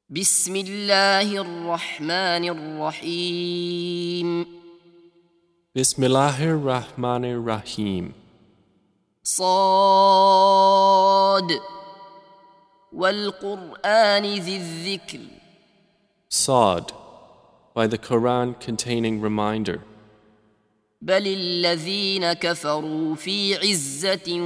بسم الله الرحمن الرحيم Bismillahir Rahmanir Rahim. صاد والقرآن ذي الذكر Sa'd, by the Quran containing reminder. بل الذين كفروا في عزة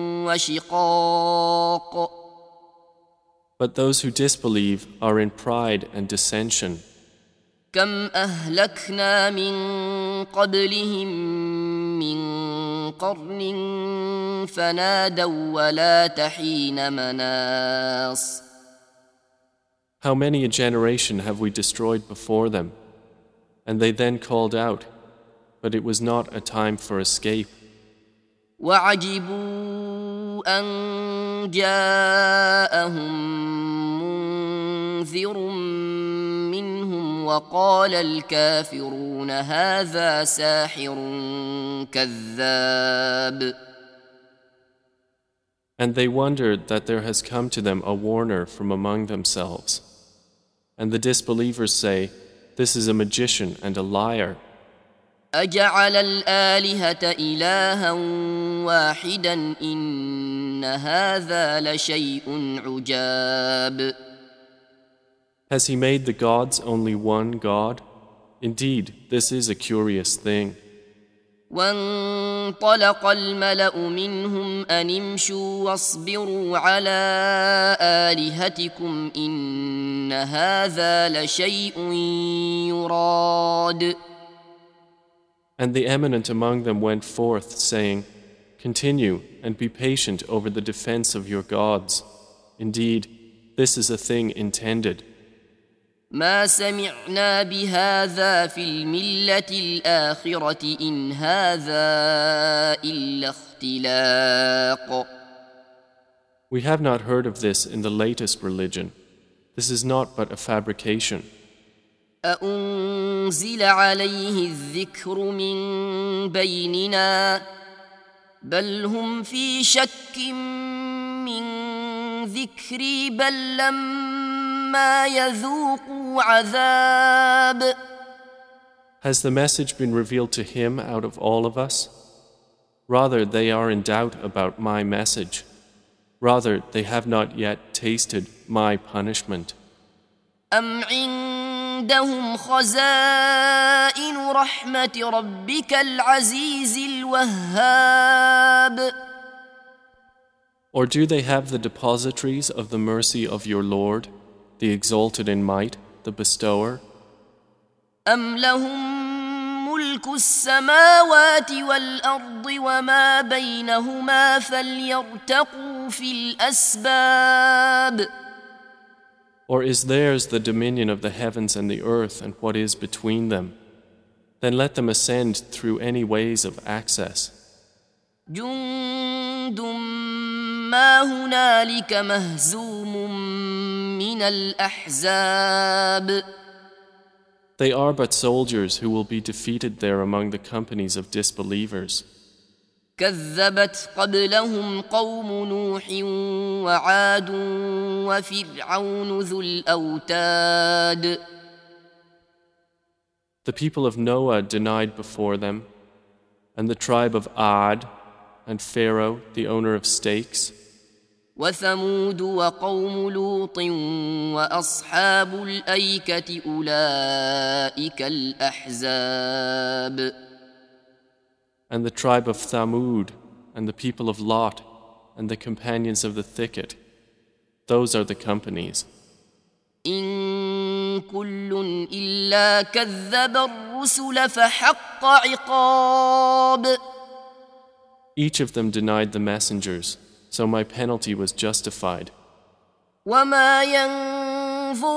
وشقاق But those who disbelieve are in pride and dissension. كم أهلكنا من قبلهم من قرن فنادوا ولا تحين مناص How many a generation have we destroyed before them? And they then called out, but it was not a time for escape. وعجبوا أن جاءهم منذر منهم وقال الكافرون هذا ساحر كذاب And they wondered that there has come to them a warner from among themselves. And the disbelievers say, this is a magician and a liar. أجعل الآلهة إلها واحدا إن هذا لشيء عجاب Has he made the gods only one God? Indeed, this is a curious thing. وانطلق الملأ منهم أن امشوا واصبروا على آلهتكم إن هذا لشيء يراد And the eminent among them went forth, saying, continue and be patient over the defense of your gods. Indeed, this is a thing intended. ما سمعنا بهذا في الملة الآخرة إن هذا إلا اختلاق We have not heard of this in the latest religion. This is not but a fabrication. أأنزل عليه الذكر من بيننا بل هم في شك من ذكري بل لما يذوقوا عذاب Has the message been revealed to him out of all of us? Rather, they are in doubt about my message. Rather, they have not yet tasted my punishment. أم عندهم خزائن رحمة ربك العزيز الوهاب Or do they have the depositories of the mercy of your Lord, the exalted in might, the bestower? أم لهم ملك السماوات والأرض وما بينهما فليرتقوا في الأسباب Or is theirs the dominion of the heavens and the earth and what is between them? Then let them ascend through any ways of access. جند ما هنالك مهزوم من الأحزاب They are but soldiers who will be defeated there among the companies of disbelievers. كذبت قبلهم قوم نوح وعاد وفرعون ذو الأوتاد The people of Noah denied before them, and the tribe of Ad, and Pharaoh, the owner of stakes, وثمود وقوم لوط وأصحاب الأيكة أولئك الأحزاب and the tribe of Thamud, and the people of Lot, and the companions of the thicket. Those are the companies. إن كل إلا كذب الرسل فحق عقاب Each of them denied the messengers, so my penalty was justified. وما ينظر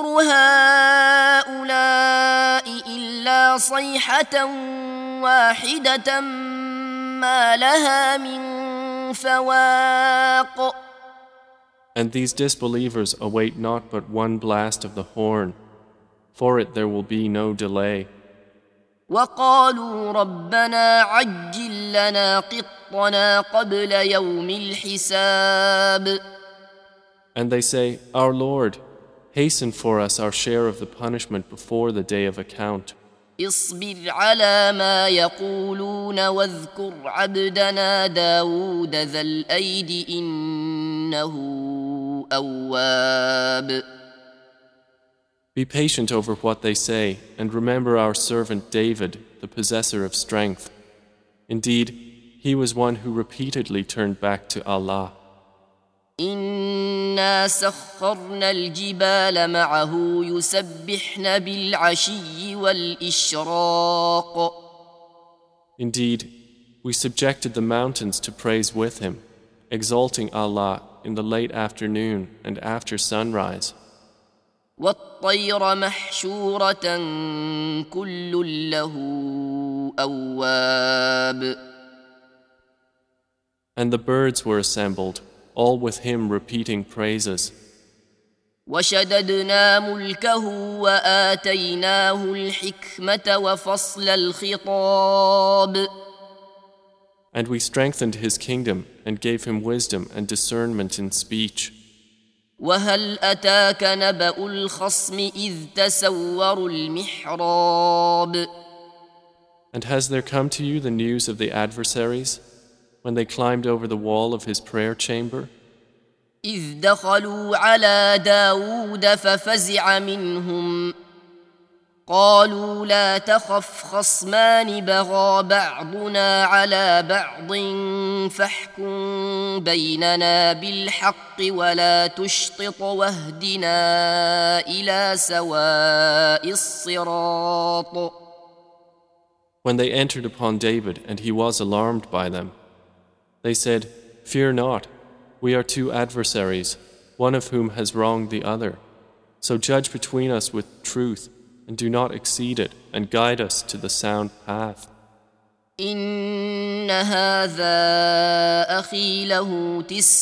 هؤلاء إلا صيحة واحدة ما لها من فواق And these disbelievers await not but one blast of the horn. For it there will be no delay. وقالوا ربنا عجل لنا قطنا قبل يوم الحساب And they say, Our Lord, hasten for us our share of the punishment before the day of account. اصبر على ما يقولون واذكر عبدنا داود ذا الأيد إنه أواب. Be patient over what they say, and remember our servant David, the possessor of strength. Indeed, he was one who repeatedly turned back to Allah. إنا سخرنا الجبال معه يسبحن بالعشي والإشراق. Indeed, we subjected the mountains to praise with him, exalting Allah in the late afternoon and after sunrise. والطير محشورة كل له أواب. And the birds were assembled, all with him repeating praises. وشددنا ملكه وآتيناه الحكمة وفصل الخطاب. And we strengthened his kingdom and gave him wisdom and discernment in speech. وهل أتاك نبأ الخصم إذ تسوروا المحراب. And has there come to you the news of the adversaries when they climbed over the wall of his prayer chamber? إذ دخلوا على داود ففزع منهم قالوا لا تخف خصمان بغى بعضنا على بعض فاحكم بيننا بالحق ولا تشطط واهدنا إلى سواء الصراط. When they entered upon David and he was alarmed by them, they said, "Fear not, we are two adversaries, one of whom has wronged the other. So judge between us with truth, and do not exceed it, and guide us to the sound path." إن هذا أخي له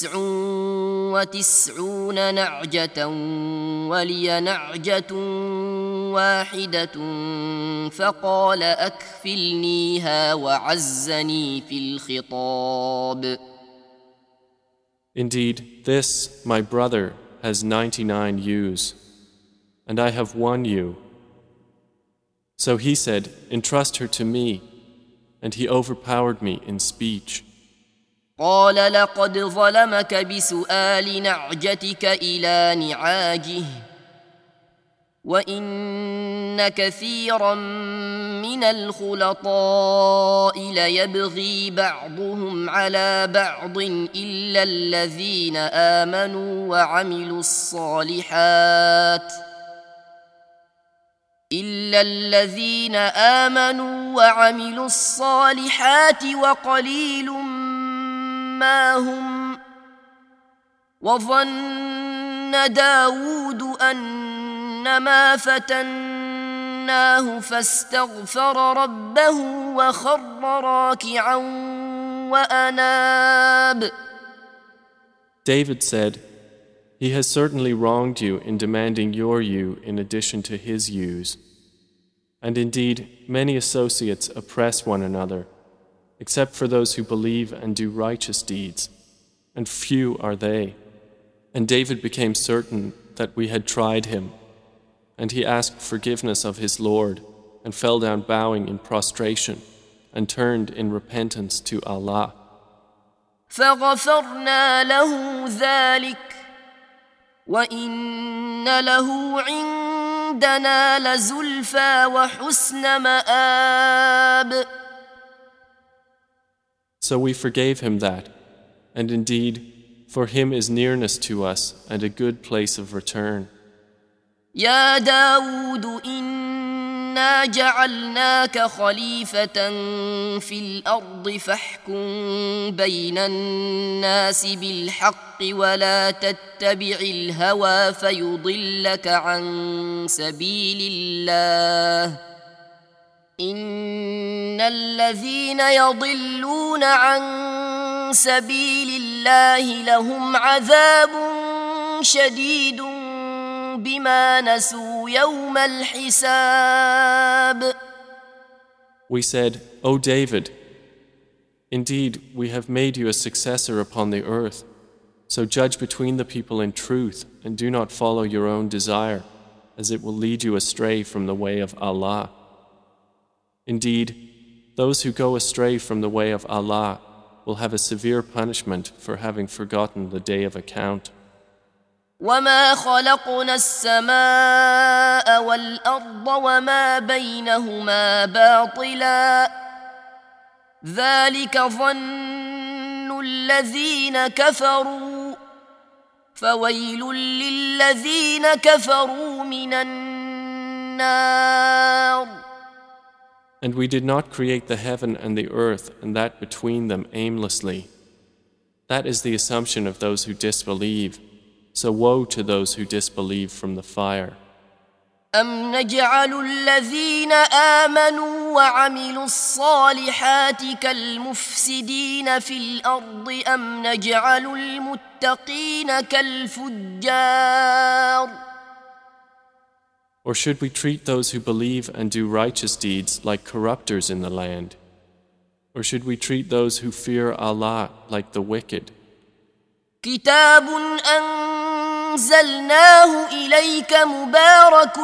99 نعجة ولي نعجة واحدة فقال أكفلنيها وعزني في الخطاب. Indeed, this, my brother, has 99 ewes, and I have one ewe. So he said, "Entrust her to me," and he overpowered me in speech. قال لقد ظلمك بسؤال نعجتك إلى نعاجه وإن كثيرا من الخلطاء ليبغي بعضهم على بعض إلا الذين آمنوا وعملوا الصالحات وقليل ما هم. وظن داود أنما فتناه فاستغفر ربه وخر راكعا وأناب. David said, "He has certainly wronged you in demanding your ewe in addition to his ewes. And indeed, many associates oppress one another, except for those who believe and do righteous deeds, and few are they." And David became certain that we had tried him, and he asked forgiveness of his Lord, and fell down bowing in prostration, and turned in repentance to Allah. فغفرنا له ذلك وإن له عندنا لزلفى وحسن مآب. So we forgave him that, and indeed, for him is nearness to us and a good place of return. يا داود إنا جعلناك خليفة في الأرض فاحكم بين الناس بالحق ولا تتبع الهوى فيضلك عن سبيل الله. إن الذين يضلون عن سبيل الله لهم عذاب شديد بما نسوا يوم الحساب. We said, "O David, indeed we have made you a successor upon the earth, So judge between the people in truth and do not follow your own desire, as it will lead you astray from the way of Allah. Indeed, those who go astray from the way of Allah will have a severe punishment for having forgotten the day of account. وما خلقنا السماء والأرض وما بينهما باطلا ذلك ظن الذين كفروا فويل للذين كفروا من النار. And we did not create the heaven and the earth and that between them aimlessly. That is the assumption of those who disbelieve. So woe to those who disbelieve from the fire. أم نجعل الذين آمنوا وعملوا الصالحات كالمفسدين في الأرض أم نجعل المتقين كالفجار. Or should we treat those who believe and do righteous deeds like corruptors in the land? Or should we treat those who fear Allah like the wicked? كتاب أنزلناه إليك مبارك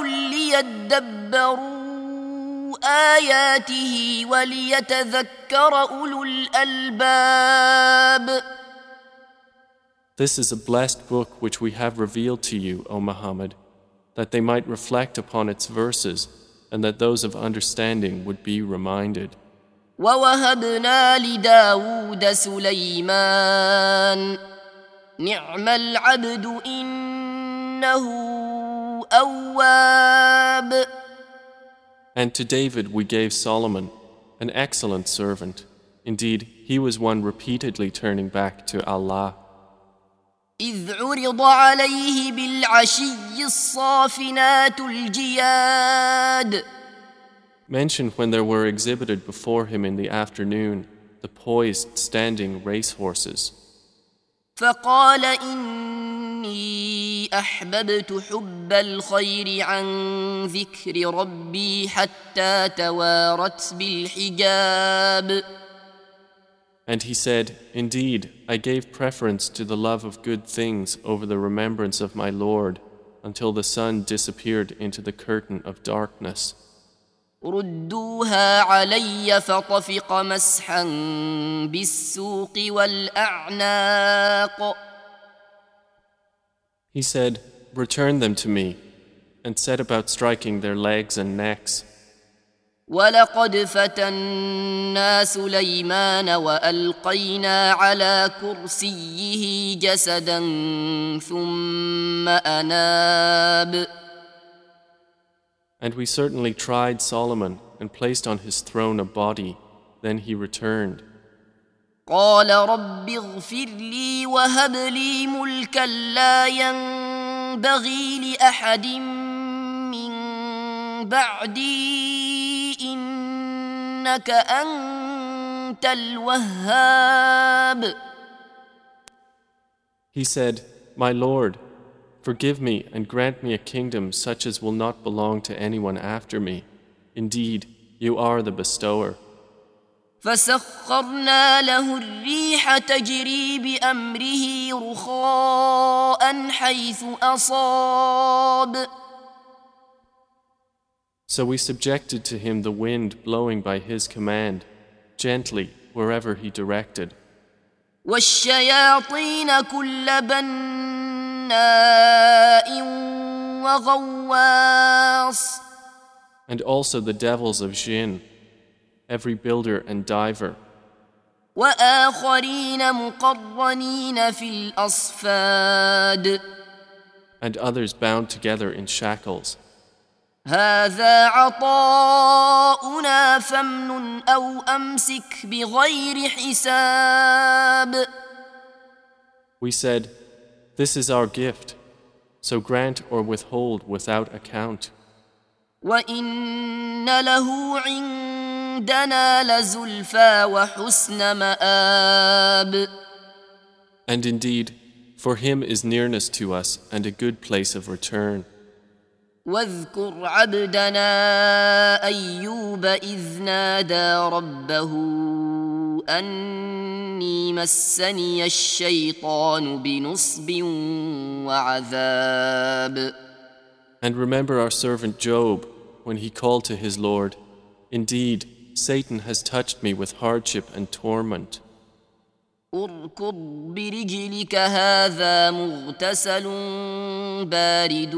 ليدبروا آياته وليتذكر أولو الألباب. This is a blessed book which we have revealed to you, O Muhammad, that they might reflect upon its verses and that those of understanding would be reminded. ووهبنا لداود سليمان نعم العبد إنه أواب. And to David we gave Solomon, an excellent servant. Indeed, he was one repeatedly turning back to Allah. إذ عرض عليه بالعشي الصافنات الجياد. Mentioned when there were exhibited before him in the afternoon the poised standing racehorses. فقال إني أحببت حب الخير عن ذكر ربي حتى توارت بالحجاب. And he said, Indeed, I gave preference to the love of good things over the remembrance of my Lord until the sun disappeared into the curtain of darkness. ردوها علي فطفق مسحا بالسوق والأعناق. He said, Return them to me, and set about striking their legs and necks. ولقد فتنا سليمان وألقينا على كرسيه جسدا ثم أناب. And we certainly tried Solomon and placed on his throne a body, then he returned. قال رب اغفر لي وهب لي ملكا لا ينبغي لأحد من بعدي إنك أنت الوهاب. He said, My Lord, forgive me and grant me a kingdom such as will not belong to anyone after me. Indeed, you are the bestower. فسخرنا له الريح تجري بأمره رخاء حيث أصاب. So we subjected to him the wind blowing by his command, gently wherever he directed. والشياطين كل بناء وغواص. And also the devils of jinn, every builder and diver. وآخرين مقرنين في الأصفاد. And others bound together in shackles. هذا عطاؤنا فامنن أو أمسك بغير حساب. We said, This is our gift, so grant or withhold without account. وإن له عندنا لزلفى وحسن مآب. And indeed, for him is nearness to us and a good place of return. واذكر عبدنا أيوب إذ نادى ربه أني إني مسني الشيطان بنصب وعذاب. And remember our servant Job when he called to his Lord, "Indeed, Satan has touched me with hardship and torment." اركض برجلك هذا مغتسل بارد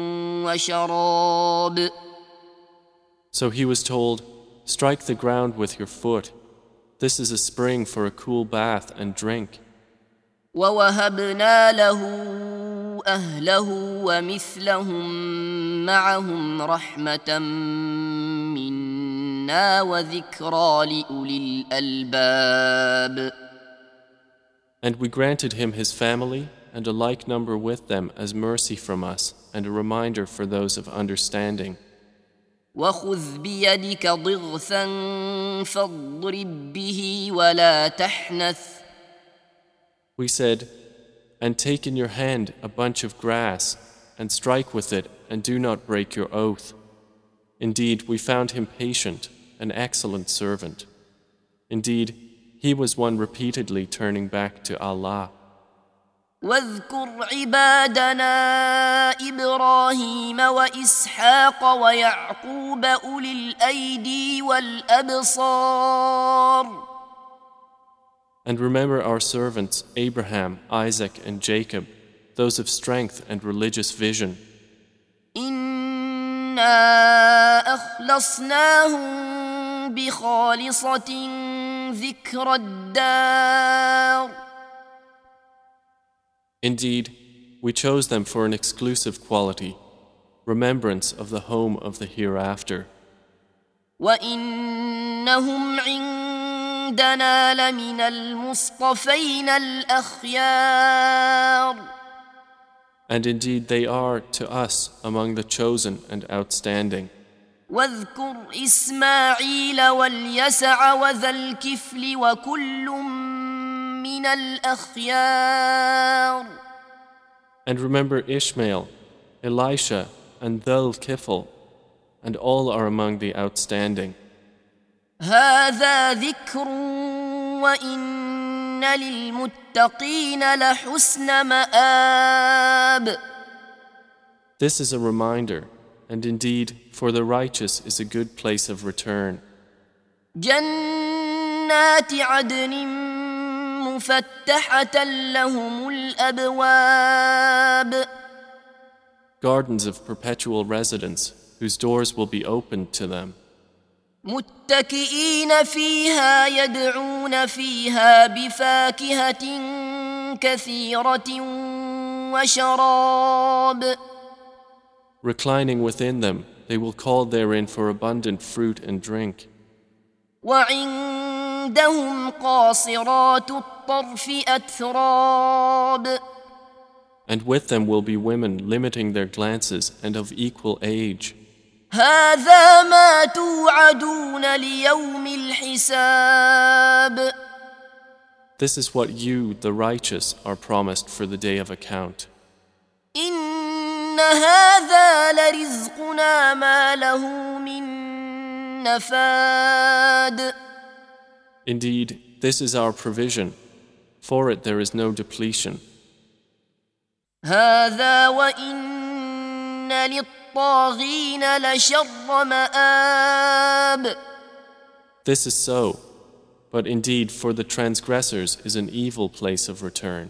وشراب. So he was told, "Strike the ground with your foot. This is a spring for a cool bath and drink." ووهبنا له أهله ومثلهم معهم رحمة منا وذكرى لأولي الألباب. And we granted him his family and a like number with them as mercy from us and a reminder for those of understanding. وخذ بيدك ضغثا فاضرب به ولا تحنث. We said, "And take in your hand a bunch of grass and strike with it and do not break your oath. Indeed, we found him patient, an excellent servant. Indeed, he was one repeatedly turning back to Allah." واذكر عبادنا إبراهيم وإسحاق ويعقوب أولي الأيدي والأبصار. And remember our servants Abraham, Isaac, and Jacob, those of strength and religious vision. إنا أخلصناهم بخالصة ذكر الدار. Indeed, we chose them for an exclusive quality, remembrance of the home of the hereafter. وإنهم عندنا لمن المصطفين الأخيار. And indeed they are to us among the chosen and outstanding. واذكر إسماعيل واليسع وذا الكفل وكل من الأخيار. And remember Ishmael, Elisha, and Dhul-Kifl, and all are among the outstanding. هذا ذكر وإن للمتقين لحسن مآب. This is a reminder, and indeed for the righteous is a good place of return. جنات عدن مفتحة لهم الأبواب. Gardens of perpetual residence, whose doors will be opened to them. متكئين فيها يدعون فيها بفاكهة كثيرة وشراب. Reclining within them, they will call therein for abundant fruit and drink. وعندهم قاصرات الطرف أتراب. And with them will be women limiting their glances and of equal age. هذا ما توعدون ليوم الحساب. This is what you, the righteous, are promised for the day of account. إن هذا لرزقنا ما له من نفاد. Indeed, this is our provision. For it there is no depletion. هذا وإن للطاغين لشر مآب. This is so, but indeed for the transgressors is an evil place of return.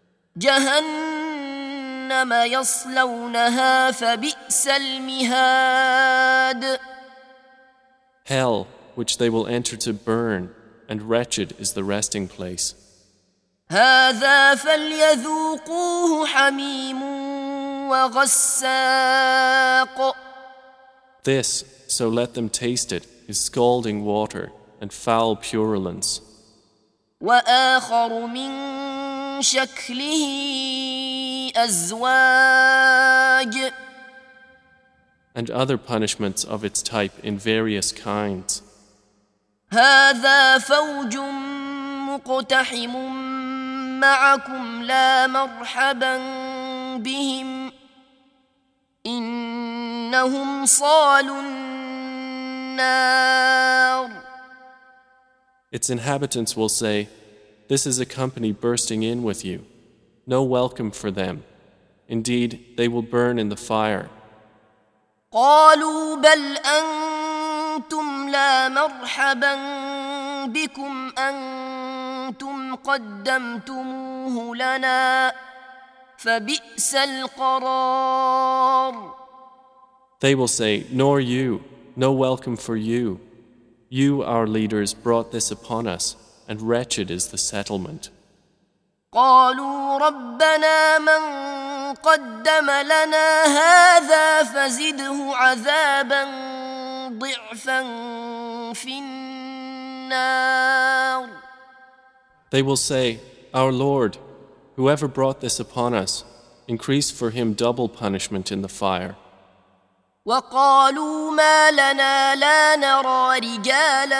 جهنم يصلونها فبئس المهاد. Hell, which they will enter to burn, and wretched is the resting place. هذا فليذوقوه حميم وغساق. This, so let them taste it, is scalding water and foul purulence. وآخر من شكله أزواج. And other punishments of its type in various kinds. هذا فوج مقتحم معكم لا مرحبا بهم إنهم صالوا النار. Its inhabitants will say, this is a company bursting in with you. No welcome for them. Indeed, they will burn in the fire. قالوا بل أنتم لا مرحبا بكم أنتم قدمتموه لنا فبئس القرار. They will say, nor you, no welcome for you. You, our leaders, brought this upon us, and wretched is the settlement. قالوا ربنا من قدم لنا هذا فزده عذابا ضعفا في النار. They will say, our Lord, whoever brought this upon us, increase for him double punishment in the fire. وقالوا ما لنا لا نرى رجالا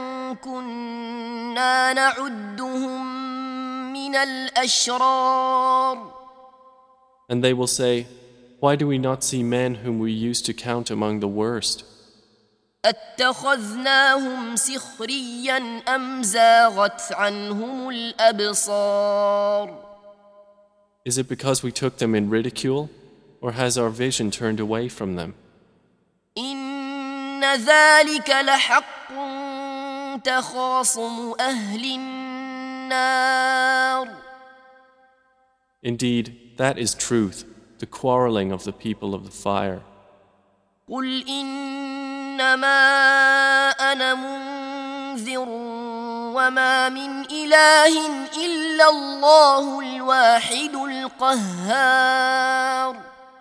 كنا نعدهم من الأشرار. And they will say, why do we not see men whom we used to count among the worst? أتخذناهم سخريا أم زاغت عنهم الأبصار. Is it because we took them in ridicule, or has our vision turned away from them? إن ذلك لحق تخاصم أهل النار. Indeed, that is truth, the quarreling of the people of the fire. قل إنما أنا منذر وما من إله إلا الله الواحد القهار.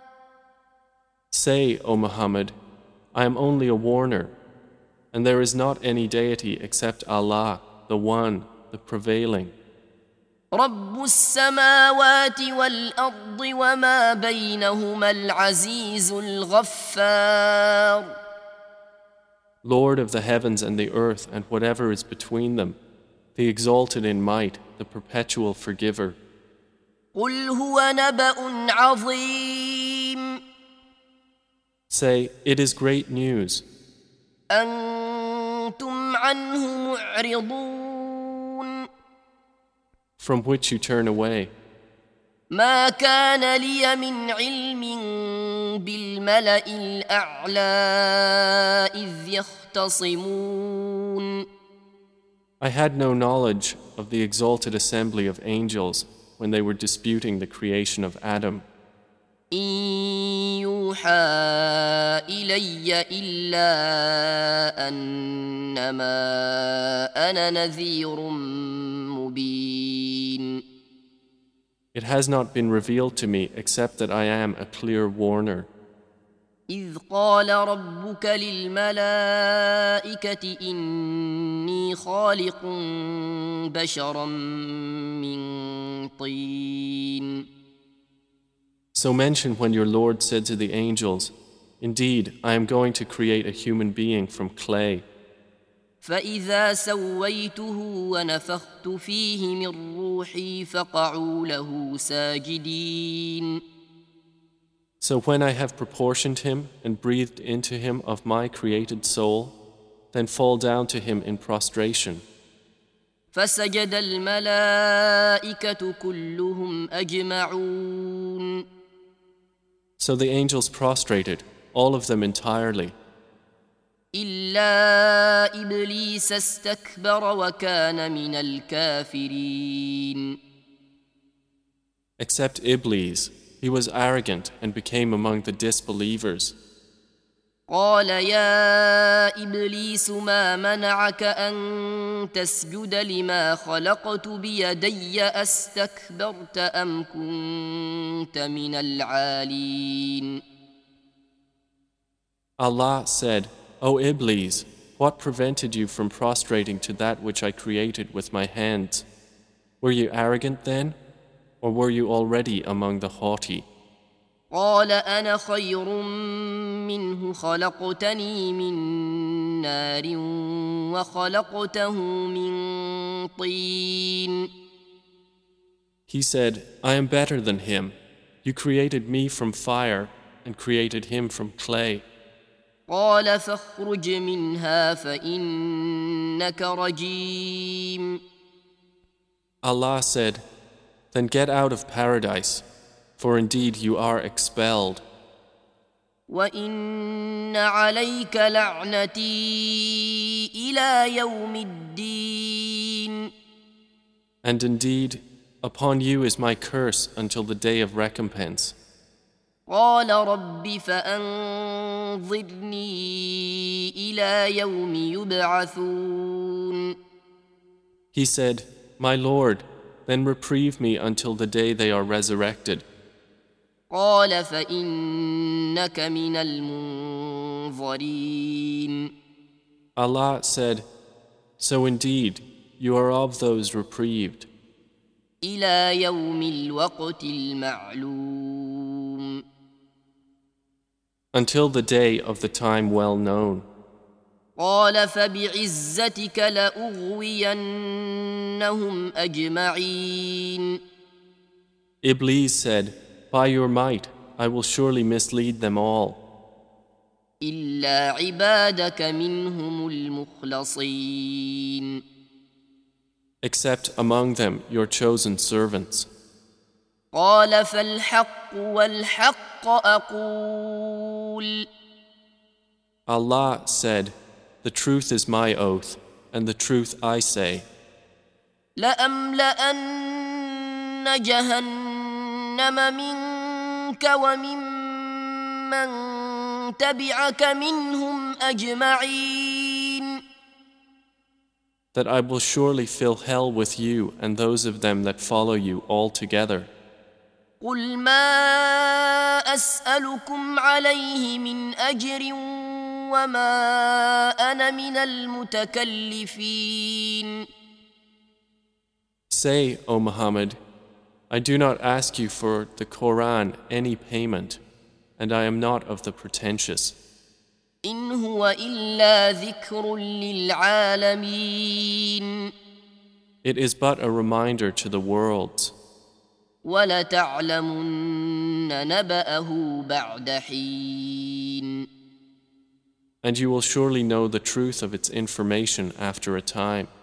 Say, O Muhammad, I am only a warner, and there is not any deity except Allah, the One, the Prevailing. رب السماوات والأرض وما بينهما العزيز الغفار. Lord of the heavens and the earth and whatever is between them, the exalted in might, the perpetual forgiver. قل هو نبأ عظيم. Say, it is great news. أنتم عنه معرضون. From which you turn away. ما كان لي من علم بالملأ الأعلى إذ يختصمون. I had no knowledge of the exalted assembly of angels when they were disputing the creation of Adam. إن يوحى إلي إلا أنما أنا نذير مبين. It has not been revealed to me except that I am a clear warner. إذ قال ربك للملائكة إني خالق بشرا من طين. So mention when your Lord said to the angels, indeed, I am going to create a human being from clay. فإذا سويته ونفخت فيه من روحي فقعوا له ساجدين. So when I have proportioned him and breathed into him of my created soul, then fall down to him in prostration. فسجد الملائكة كلهم أجمعون. So the angels prostrated, all of them entirely. إلا إبليس استكبر وكان من الكافرين. Except Iblis, he was arrogant and became among the disbelievers. قال يا إبليس ما منعك أن تسجد لما خلقت بيدي أستكبرت أم كنت من العالين. Allah said, O Iblis, what prevented you from prostrating to that which I created with my hands? Were you arrogant then, or were you already among the haughty? قال أنا خير منه خلقتني من نار وخلقته من طين. He said, I am better than him. You created me from fire and created him from clay. قال فاخرج منها فإنك رجيم. Allah said, "Then get out of paradise, for indeed you are expelled. وإن عليك لعنتي إلى يوم الدين. And indeed, upon you is my curse until the day of recompense." قال رب فأنظرني إلى يوم يبعثون. He said, "My Lord, then reprieve me until the day they are resurrected." قال فإنك من المنظرين. Allah said, "So indeed, you are of those reprieved, إلى يوم الوقت المعلوم. until the day of the time well known." قال فبعزتك لأغوينهم أجمعين. Iblis said, "By your might, I will surely mislead them all, إلا عبادك منهم المخلصين. except among them your chosen servants." قال فالحق والحق أقول. Allah said, "The truth is my oath, and the truth I say, لأملأن جهنم منك وممن تبعك منهم أجمعين. that I will surely fill hell with you and those of them that follow you all together. قل ما أسألكم عليه من أجر وما أنا من المتكلفين. Say, O Muhammad, I do not ask you for the Quran any payment, and I am not of the pretentious. إن هو إلا ذكر للعالمين. It is but a reminder to the worlds, ولتعلمن نبأه بعد حين. and you will surely know the truth of its information after a time.